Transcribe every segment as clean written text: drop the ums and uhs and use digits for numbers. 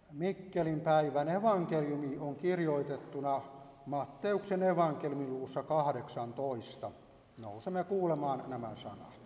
Mikkelin päivän evankeliumi on kirjoitettuna Matteuksen evankeliumin luvussa 18. Nousemme kuulemaan nämä sanat.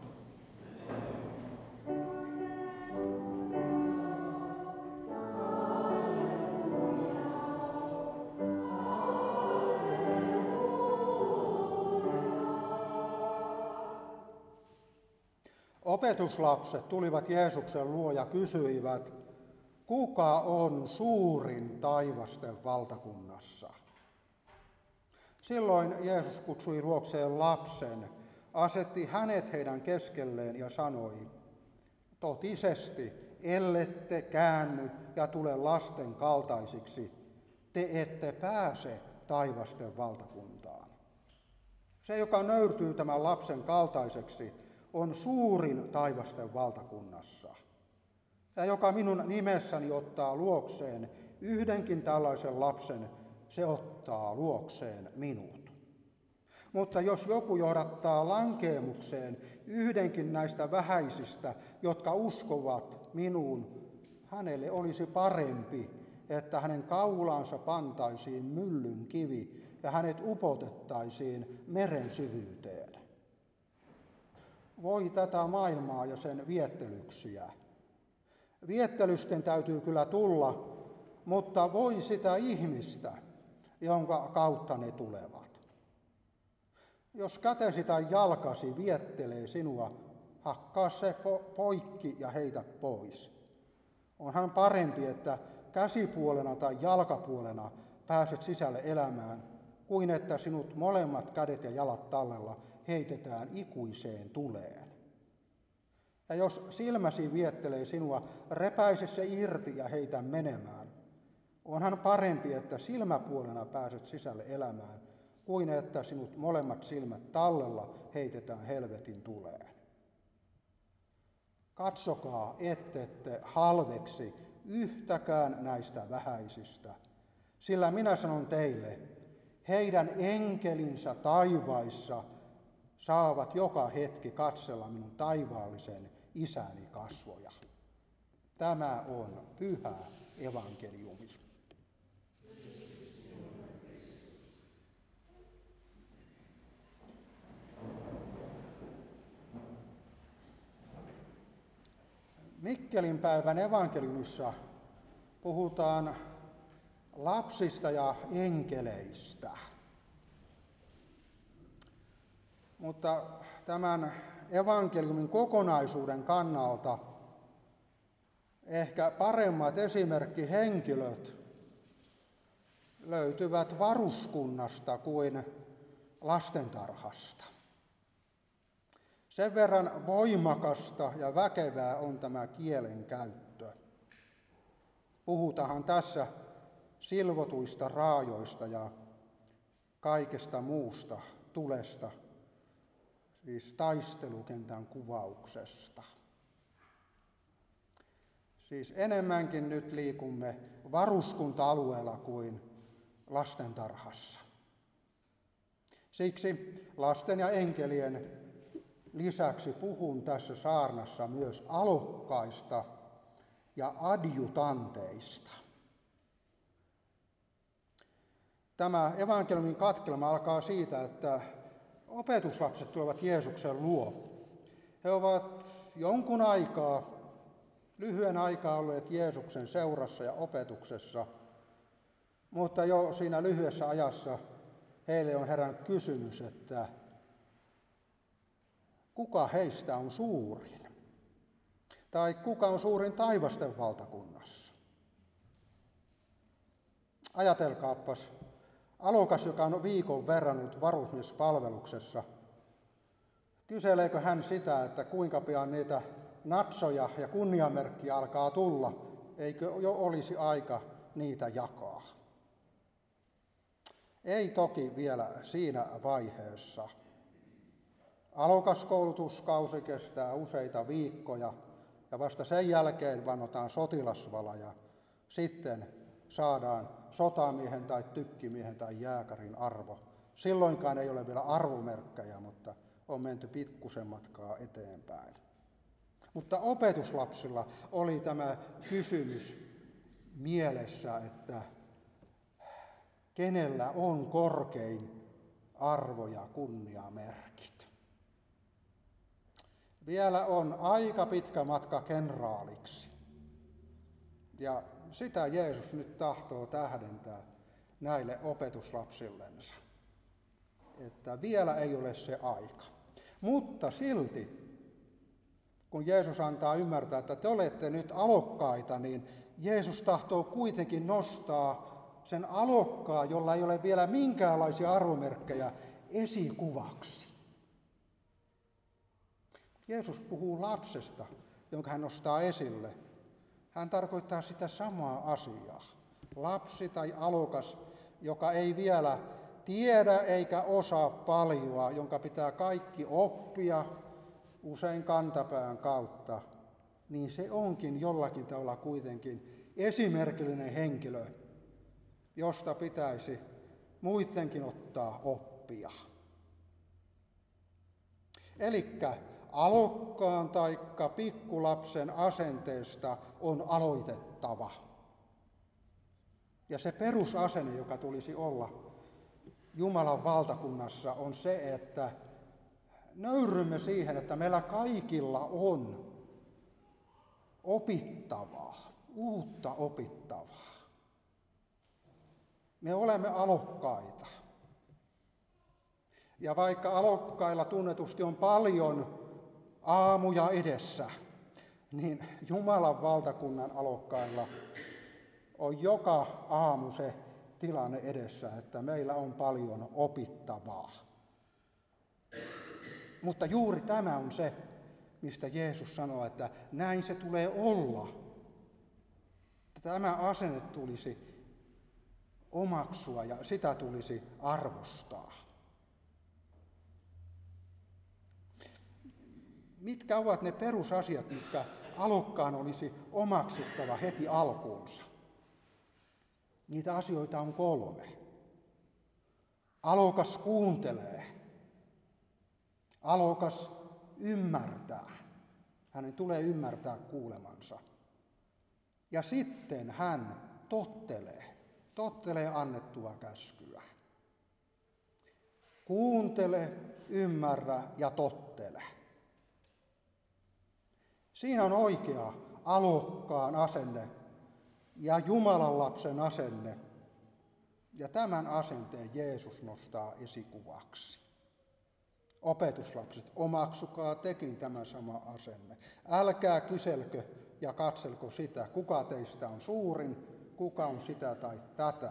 Opetuslapset tulivat Jeesuksen luo ja kysyivät, kuka on suurin taivasten valtakunnassa? Silloin Jeesus kutsui luokseen lapsen, asetti hänet heidän keskelleen ja sanoi, totisesti, ellette käänny ja tule lasten kaltaisiksi, te ette pääse taivasten valtakuntaan. Se, joka nöyrtyy tämän lapsen kaltaiseksi, on suurin taivasten valtakunnassa. Ja joka minun nimessäni ottaa luokseen yhdenkin tällaisen lapsen, se ottaa luokseen minut. Mutta jos joku johdattaa lankeemukseen yhdenkin näistä vähäisistä, jotka uskovat minuun, hänelle olisi parempi, että hänen kaulaansa pantaisiin myllyn kivi ja hänet upotettaisiin meren syvyyteen. Voi tätä maailmaa ja sen viettelyksiä. Viettelysten täytyy kyllä tulla, mutta voi sitä ihmistä, jonka kautta ne tulevat. Jos kätesi tai jalkasi viettelee sinua, hakkaa se poikki ja heitä pois. Onhan parempi, että käsipuolena tai jalkapuolena pääset sisälle elämään, kuin että sinut molemmat kädet ja jalat tallella heitetään ikuiseen tuleen. Ja jos silmäsi viettelee sinua, repäise se irti ja heitä menemään. Onhan parempi, että silmäpuolena pääset sisälle elämään, kuin että sinut molemmat silmät tallella heitetään helvetin tuleen. Katsokaa, ettette halveksi yhtäkään näistä vähäisistä, sillä minä sanon teille, heidän enkelinsä taivaissa saavat joka hetki katsella minun taivaallisen isäni kasvoja. Tämä on pyhä evankeliumi. Mikkelin päivän evankeliumissa puhutaan lapsista ja enkeleistä. Mutta tämän evankeliumin kokonaisuuden kannalta ehkä paremmat esimerkkihenkilöt löytyvät varuskunnasta kuin lastentarhasta. Sen verran voimakasta ja väkevää on tämä kielen käyttö. Puhutaanhan tässä silvotuista raajoista ja kaikesta muusta tulesta, siis taistelukentän kuvauksesta. Siis enemmänkin nyt liikumme varuskunta-alueella kuin lastentarhassa. Siksi lasten ja enkelien lisäksi puhun tässä saarnassa myös alokkaista ja adjutanteista. Tämä evankeliumin katkelma alkaa siitä, että opetuslapset tulevat Jeesuksen luo. He ovat jonkun aikaa, lyhyen aikaa olleet Jeesuksen seurassa ja opetuksessa, mutta jo siinä lyhyessä ajassa heille on herännyt kysymys, että kuka heistä on suurin? Tai kuka on suurin taivasten valtakunnassa? Ajatelkaapas, alokas, joka on viikon verran ollut varusmiespalveluksessa, kyseleekö hän sitä, että kuinka pian niitä natsoja ja kunniamerkkiä alkaa tulla, eikö jo olisi aika niitä jakaa? Ei toki vielä siinä vaiheessa. Alokaskoulutuskausi kestää useita viikkoja ja vasta sen jälkeen vannotaan sotilasvala ja sitten saadaan sotamiehen tai tykkimiehen tai jääkärin arvo. Silloinkaan ei ole vielä arvomerkkejä, mutta on menty pikkusen matkaa eteenpäin. Mutta opetuslapsilla oli tämä kysymys, mielessä, että kenellä on korkein arvo ja kunniamerkit. Vielä on aika pitkä matka kenraaliksi. Ja sitä Jeesus nyt tahtoo tähdentää näille opetuslapsillensa. Että vielä ei ole se aika. Mutta silti, kun Jeesus antaa ymmärtää, että te olette nyt alokkaita, niin Jeesus tahtoo kuitenkin nostaa sen alokkaan, jolla ei ole vielä minkäänlaisia arvomerkkejä, esikuvaksi. Jeesus puhuu lapsesta, jonka hän nostaa esille. Hän tarkoittaa sitä samaa asiaa. Lapsi tai alokas, joka ei vielä tiedä eikä osaa paljoa, jonka pitää kaikki oppia usein kantapään kautta, niin se onkin jollakin tavalla kuitenkin esimerkillinen henkilö, josta pitäisi muidenkin ottaa oppia. Elikkä alokkaan taikka pikkulapsen asenteesta on aloitettava. Ja se perusasenne, joka tulisi olla Jumalan valtakunnassa, on se, että nöyrymme siihen, että meillä kaikilla on opittavaa, uutta opittavaa. Me olemme alokkaita. Ja vaikka alokkailla tunnetusti on paljon aamuja edessä, niin Jumalan valtakunnan alokkailla on joka aamu se tilanne edessä, että meillä on paljon opittavaa. Mutta juuri tämä on se, mistä Jeesus sanoo, että näin se tulee olla. Tämä asenne tulisi omaksua ja sitä tulisi arvostaa. Mitkä ovat ne perusasiat, mitkä alokkaan olisi omaksuttava heti alkuunsa? Niitä asioita on 3. Alokas kuuntelee. Alokas ymmärtää. Hänen tulee ymmärtää kuulemansa. Ja sitten hän tottelee annettua käskyä. Kuuntele, ymmärrä ja tottele. Siinä on oikea alokkaan asenne ja Jumalan lapsen asenne. Ja tämän asenteen Jeesus nostaa esikuvaksi. Opetuslapset, omaksukaa tekin tämä sama asenne. Älkää kyselkö ja katselko sitä, kuka teistä on suurin, kuka on sitä tai tätä.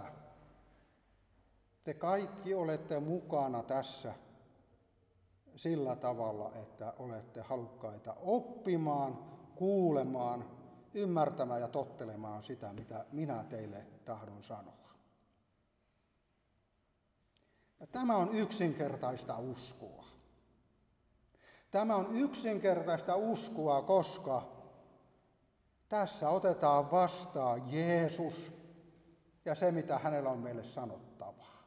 Te kaikki olette mukana tässä sillä tavalla, että olette halukkaita oppimaan, kuulemaan, ymmärtämään ja tottelemaan sitä, mitä minä teille tahdon sanoa. Ja tämä on yksinkertaista uskoa. Tämä on yksinkertaista uskoa, koska tässä otetaan vastaan Jeesus ja se, mitä hänellä on meille sanottavaa.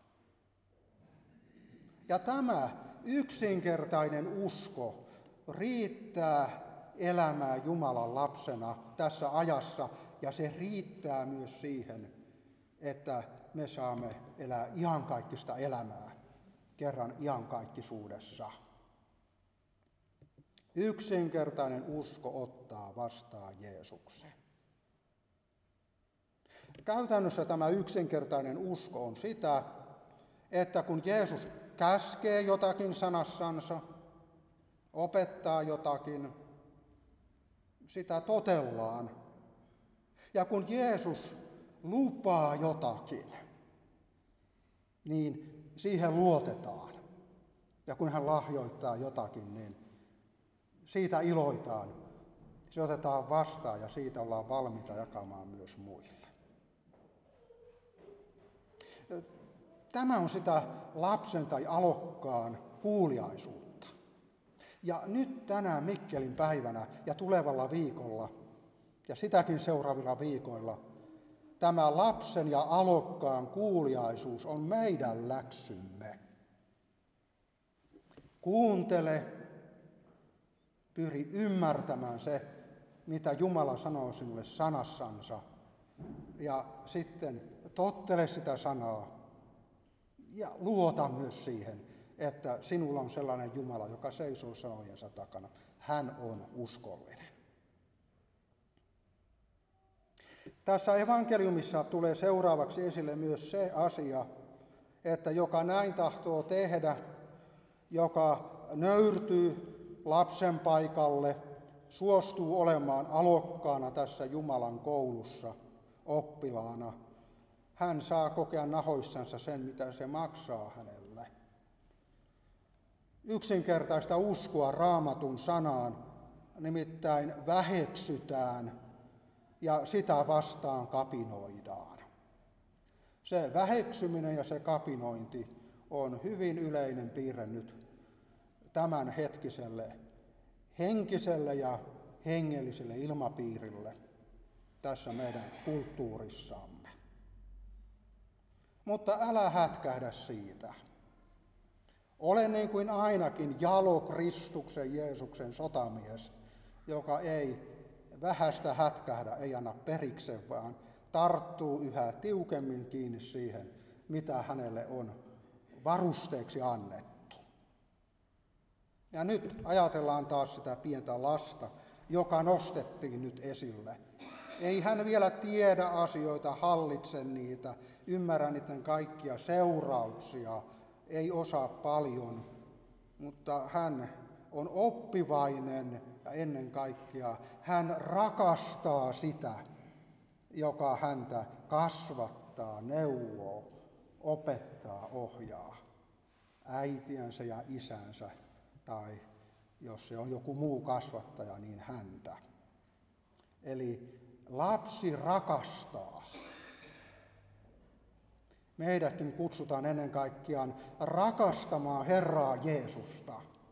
Ja tämä yksinkertainen usko riittää elämään Jumalan lapsena tässä ajassa, ja se riittää myös siihen, että me saamme elää iankaikkista elämää kerran iankaikkisuudessa. Yksinkertainen usko ottaa vastaan Jeesuksen. Käytännössä tämä yksinkertainen usko on sitä, että kun Jeesus käskee jotakin sanassansa, opettaa jotakin, sitä totellaan. Ja kun Jeesus lupaa jotakin, niin siihen luotetaan. Ja kun hän lahjoittaa jotakin, niin siitä iloitaan. Se otetaan vastaan ja siitä ollaan valmiita jakamaan myös muille. Tämä on sitä lapsen tai alokkaan kuuliaisuutta. Ja nyt tänään Mikkelin päivänä ja tulevalla viikolla ja sitäkin seuraavilla viikoilla tämä lapsen ja alokkaan kuuliaisuus on meidän läksymme. Kuuntele, pyri ymmärtämään se, mitä Jumala sanoo sinulle sanassansa, Ja sitten tottele sitä sanaa ja luota myös siihen, että sinulla on sellainen Jumala, joka seisoo sanojensa takana. Hän on uskollinen. Tässä evankeliumissa tulee seuraavaksi esille myös se asia, että joka näin tahtoo tehdä, joka nöyrtyy lapsen paikalle, suostuu olemaan alokkaana tässä Jumalan koulussa oppilaana, hän saa kokea nahoissansa sen, mitä se maksaa hänelle. Yksinkertaista uskoa Raamatun sanaan nimittäin väheksytään ja sitä vastaan kapinoidaan. Se väheksyminen ja se kapinointi on hyvin yleinen piirre nyt tämänhetkiselle henkiselle ja hengelliselle ilmapiirille tässä meidän kulttuurissamme. Mutta älä hätkähdä siitä. Ole niin kuin ainakin jalo Kristuksen Jeesuksen sotamies, joka ei vähästä hätkähdä, ei anna perikse, vaan tarttuu yhä tiukemmin kiinni siihen, mitä hänelle on varusteeksi annettu. Ja nyt ajatellaan taas sitä pientä lasta, joka nostettiin nyt esille. Ei hän vielä tiedä asioita, hallitse niitä, ymmärrä niiden kaikkia seurauksia, ei osaa paljon, mutta hän on oppivainen ja ennen kaikkea hän rakastaa sitä, joka häntä kasvattaa, neuvoo, opettaa, ohjaa, äitiänsä ja isänsä tai jos se on joku muu kasvattaja, niin häntä. Eli lapsi rakastaa. Meidätkin kutsutaan ennen kaikkea rakastamaan Herraa Jeesusta,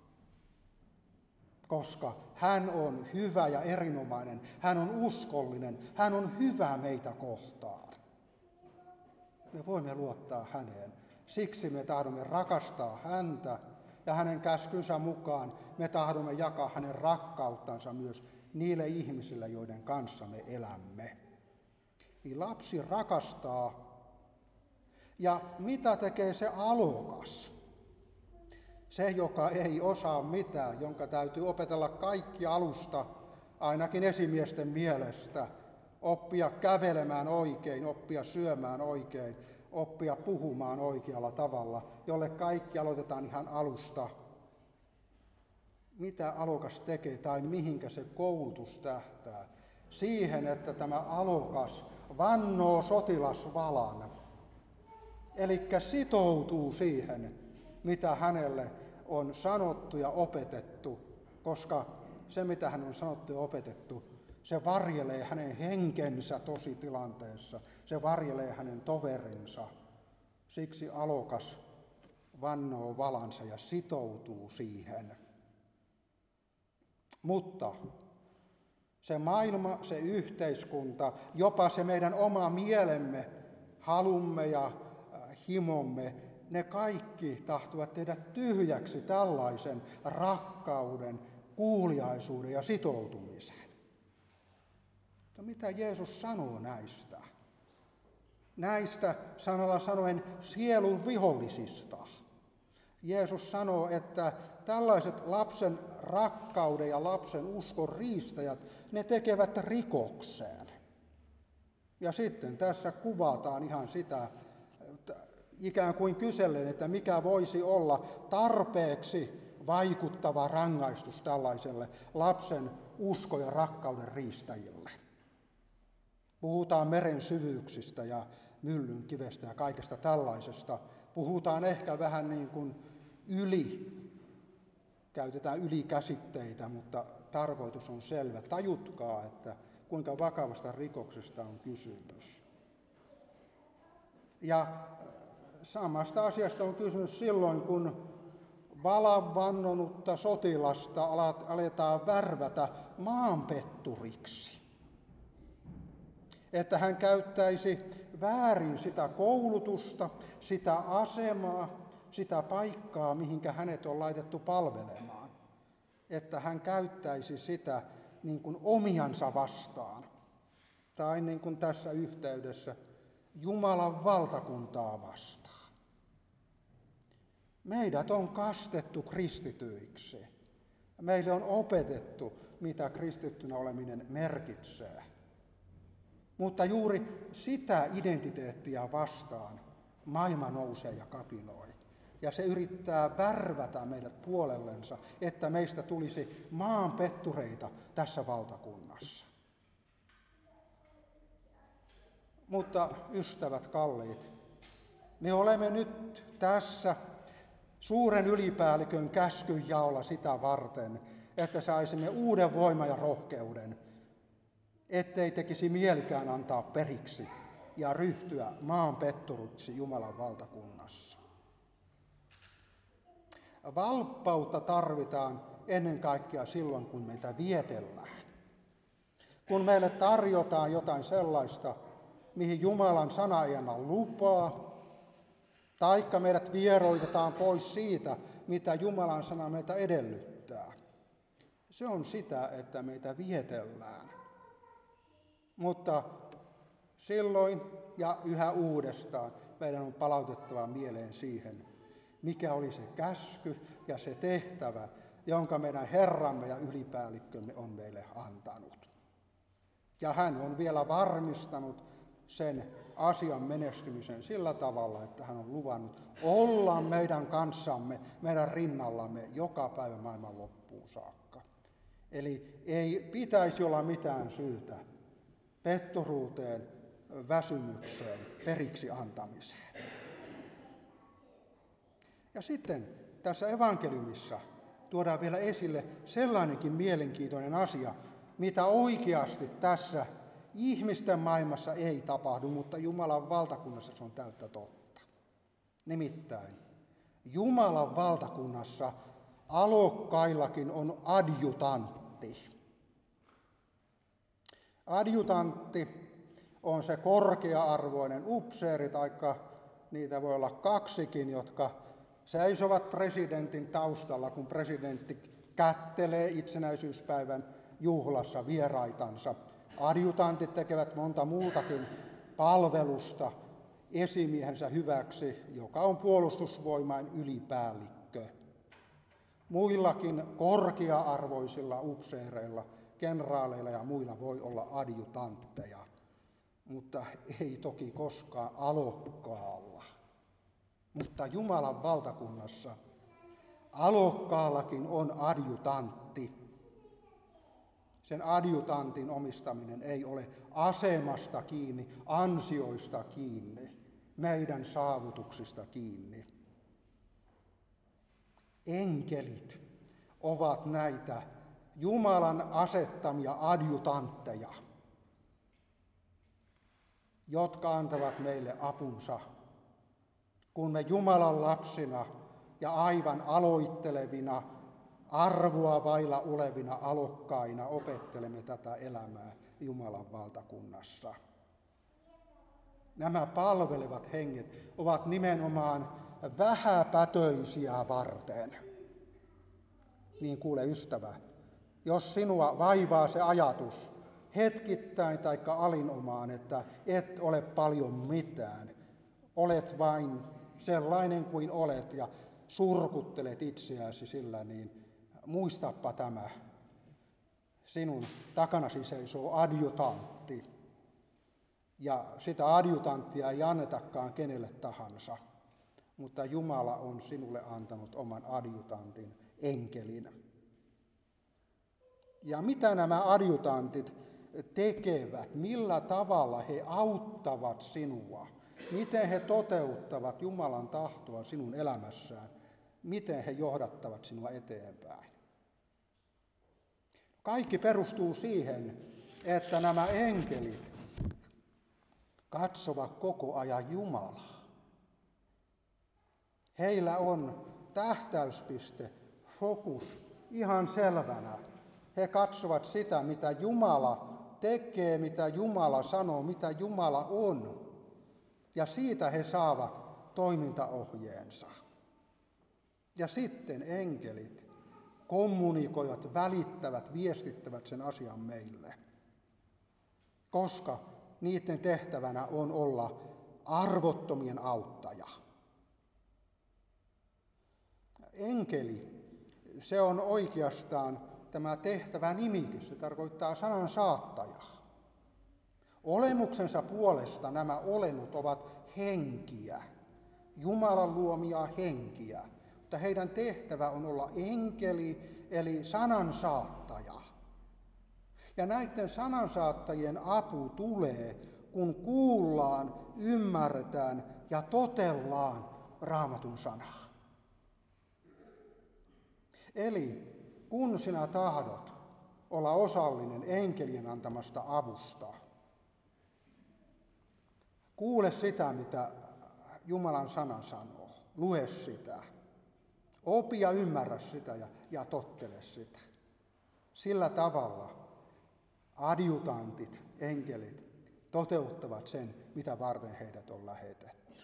koska hän on hyvä ja erinomainen, hän on uskollinen, hän on hyvä meitä kohtaan. Me voimme luottaa häneen. Siksi me tahdomme rakastaa häntä ja hänen käskynsä mukaan me tahdomme jakaa hänen rakkauttansa myös niille ihmisille, joiden kanssa me elämme. Eli lapsi rakastaa. Ja mitä tekee se alokas? Se, joka ei osaa mitään, jonka täytyy opetella kaikki alusta, ainakin esimiesten mielestä, oppia kävelemään oikein, oppia syömään oikein, oppia puhumaan oikealla tavalla, jolle kaikki aloitetaan ihan alusta. Mitä alokas tekee tai mihinkä se koulutus tähtää? Siihen, että tämä alokas vannoo sotilasvalan, eli sitoutuu siihen, mitä hänelle on sanottu ja opetettu, koska se, mitä hän on sanottu ja opetettu, se varjelee hänen henkensä tositilanteessa, se varjelee hänen toverinsa. Siksi alokas vannoo valansa ja sitoutuu siihen. Mutta se maailma, se yhteiskunta, jopa se meidän oma mielemme, halumme ja himomme, ne kaikki tahtovat tehdä tyhjäksi tällaisen rakkauden, kuuliaisuuden ja sitoutumisen. Mutta mitä Jeesus sanoo näistä? Näistä sanalla sanoen sielun vihollisista. Jeesus sanoo, että tällaiset lapsen rakkauden ja lapsen uskon riistäjät, ne tekevät rikoksen. Ja sitten tässä kuvataan ihan sitä, ikään kuin kysellen, että mikä voisi olla tarpeeksi vaikuttava rangaistus tällaiselle lapsen uskon ja rakkauden riistäjille. Puhutaan meren syvyyksistä ja myllyn kivestä ja kaikesta tällaisesta. Puhutaan ehkä vähän niin kuin käytetään ylikäsitteitä, mutta tarkoitus on selvä. Tajutkaa, että kuinka vakavasta rikoksesta on kysymys. Ja samasta asiasta on kysymys silloin, kun valan vannonutta sotilasta aletaan värvätä maanpetturiksi. Että hän käyttäisi väärin sitä koulutusta, sitä asemaa, sitä paikkaa, mihinkä hänet on laitettu palvelemaan. Että hän käyttäisi sitä niin kuin omiansa vastaan. tai niin kuin tässä yhteydessä, Jumalan valtakuntaa vastaan. Meidät on kastettu kristityiksi. Meille on opetettu, mitä kristittynä oleminen merkitsee. Mutta juuri sitä identiteettiä vastaan maailma nousee ja kapinoi. Ja se yrittää värvätä meidät puolellensa, että meistä tulisi maanpettureita tässä valtakunnassa. Mutta ystävät kalliit, me olemme nyt tässä suuren ylipäällikön käskynjaolla sitä varten, että saisimme uuden voiman ja rohkeuden, ettei tekisi mielikään antaa periksi ja ryhtyä maanpetturuksi Jumalan valtakunnassa. Valppautta tarvitaan ennen kaikkea silloin, kun meitä vietellään. Kun meille tarjotaan jotain sellaista, mihin Jumalan sana ei anna lupaa, taikka meidät vieroitetaan pois siitä, mitä Jumalan sana meitä edellyttää. Se on sitä, että meitä vietellään. Mutta silloin ja yhä uudestaan meidän on palautettava mieleen siihen, mikä oli se käsky ja se tehtävä, jonka meidän Herramme ja ylipäällikkömme on meille antanut. Ja hän on vielä varmistanut sen asian menestymisen sillä tavalla, että hän on luvannut olla meidän kanssamme, meidän rinnallamme joka päivä maailman loppuun saakka. Eli ei pitäisi olla mitään syytä petturuuteen, väsymykseen, periksi antamiseen. Ja sitten tässä evankeliumissa tuodaan vielä esille sellainenkin mielenkiintoinen asia, mitä oikeasti tässä ihmisten maailmassa ei tapahdu, mutta Jumalan valtakunnassa se on täyttä totta. Nimittäin Jumalan valtakunnassa alokkaillakin on adjutantti. Adjutantti on se korkea-arvoinen upseeri, taikka niitä voi olla kaksikin, jotka seisovat presidentin taustalla, kun presidentti kättelee itsenäisyyspäivän juhlassa vieraitansa. Adjutantit tekevät monta muutakin palvelusta esimiehensä hyväksi, joka on puolustusvoimain ylipäällikkö. Muillakin korkea-arvoisilla upseereilla, kenraaleilla ja muilla voi olla adjutantteja, mutta ei toki koskaan alokkaalla. Mutta Jumalan valtakunnassa alokkaallakin on adjutantti. Sen adjutantin omistaminen ei ole asemasta kiinni, ansioista kiinni, meidän saavutuksista kiinni. Enkelit ovat näitä Jumalan asettamia adjutantteja, jotka antavat meille apunsa, kun me Jumalan lapsina ja aivan aloittelevina, arvoa vailla olevina alokkaina opettelemme tätä elämää Jumalan valtakunnassa. Nämä palvelevat henget ovat nimenomaan vähäpätöisiä varten. Niin kuule ystävä, jos sinua vaivaa se ajatus hetkittäin tai alinomaan, että et ole paljon mitään, olet vain sellainen kuin olet ja surkuttelet itseäsi sillä, niin muistappa tämä. Sinun takanasi seisoo adjutantti. Ja sitä adjutanttia ei annetakaan kenelle tahansa, mutta Jumala on sinulle antanut oman adjutantin, enkelin. Ja mitä nämä adjutantit tekevät, millä tavalla he auttavat sinua, miten he toteuttavat Jumalan tahtoa sinun elämässään, miten he johdattavat sinua eteenpäin. Kaikki perustuu siihen, että nämä enkelit katsovat koko ajan Jumalaa. Heillä on tähtäyspiste, fokus ihan selvänä. He katsovat sitä, mitä Jumala tekee, mitä Jumala sanoo, mitä Jumala on. Ja siitä he saavat toimintaohjeensa. Ja sitten enkelit kommunikoivat, välittävät, viestittävät sen asian meille. koska niiden tehtävänä on olla arvottomien auttaja. Enkeli, se on oikeastaan tämä tehtävä nimike, se tarkoittaa sanan saattajaa. Olemuksensa puolesta nämä olennot ovat henkiä, Jumalan luomia henkiä, mutta heidän tehtävä on olla enkeli, eli sanansaattaja. Ja näiden sanansaattajien apu tulee, kun kuullaan, ymmärretään ja totellaan Raamatun sanaa. Eli kun sinä tahdot olla osallinen enkelien antamasta avusta, kuule sitä, mitä Jumalan sana sanoo. Lue sitä. Opi ja ymmärrä sitä ja tottele sitä. Sillä tavalla adjutantit, enkelit, toteuttavat sen, mitä varten heidät on lähetetty.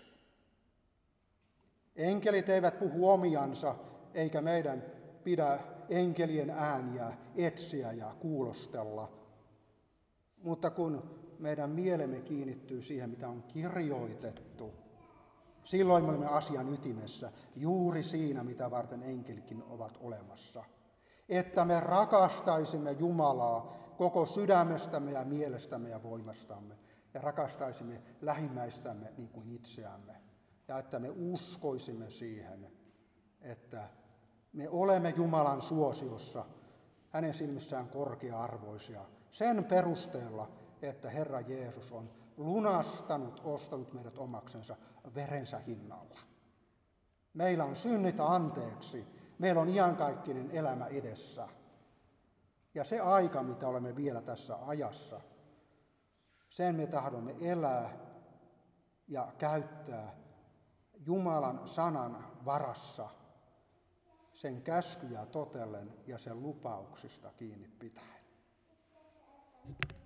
Enkelit eivät puhu omiansa, eikä meidän pidä enkelien ääniä etsiä ja kuulostella. Mutta kun meidän mielemme kiinnittyy siihen, mitä on kirjoitettu, silloin me olemme asian ytimessä, juuri siinä, mitä varten enkelikin ovat olemassa. Että me rakastaisimme Jumalaa koko sydämestämme ja mielestämme ja voimastamme, ja rakastaisimme lähimmäistämme niin kuin itseämme. Ja että me uskoisimme siihen, että me olemme Jumalan suosiossa, hänen silmissään korkea-arvoisia, sen perusteella, että Herra Jeesus on lunastanut, ostanut meidät omaksensa verensä hinnalla. Meillä on synnit anteeksi, meillä on iankaikkinen elämä edessä. Ja se aika, mitä olemme vielä tässä ajassa, sen me tahdomme elää ja käyttää Jumalan sanan varassa, sen käskyjä totellen ja sen lupauksista kiinni pitäen.